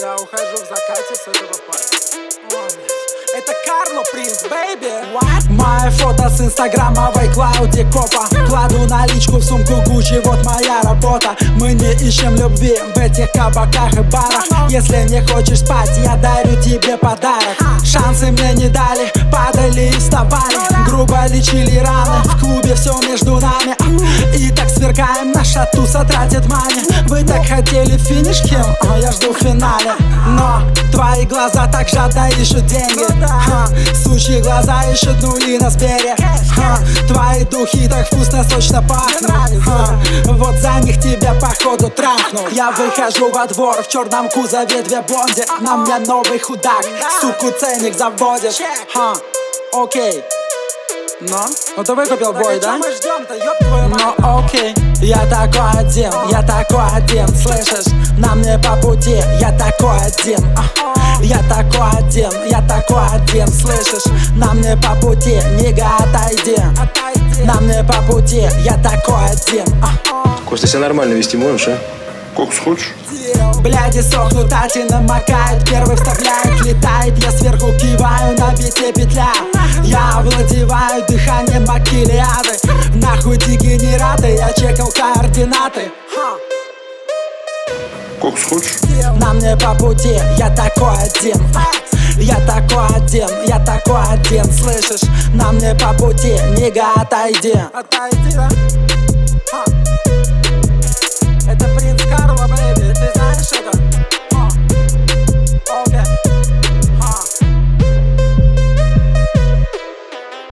Я ухожу в закате с этого парня. Это Карло Принц, бэйби. Мое фото с инстаграма в iCloud копа. Кладу наличку в сумку Гуччи, вот моя работа. Мы не ищем любви в этих кабаках и барах. Если не хочешь спать, я дарю тебе подарок. Шансы мне не дали, падали и вставали. Грубо лечили раны, в клубе все между нами. И так сверкаем, наша туса тратит мани. Вы так хотели финиш, Ким, а я жду в финале. Но твои глаза так жадно ищут деньги. Сучьи глаза ищут нули на сбере. Твои духи так вкусно, сочно пахнут. Вот за них тебя походу трахнул. Я выхожу во двор в черном кузове, две блонди. На мне новый худак, суку ценник заводит. Окей. Ну ты выкупил бой, да? Ну окей. Я такой один, слышишь? Нам не по пути, я такой один. Я такой один, слышишь? Нам не по пути, нига, отойди. Нам не по пути, я такой один. Кость, ты себя нормально вести можешь, а? Как схочешь. Бляди сохнут, ати намокает. Первый вставляет, летает. Я сверху киваю, на бите петля. Я владеваю дыханием Акилиады. Нахуй дегенераты, я чекал координаты. Как схочешь. Нам не по пути, я такой один. Я такой один, слышишь? Нам не по пути, нига, отойди. Отойди, да? Это Принц Карло, бэйби, ты знаешь это?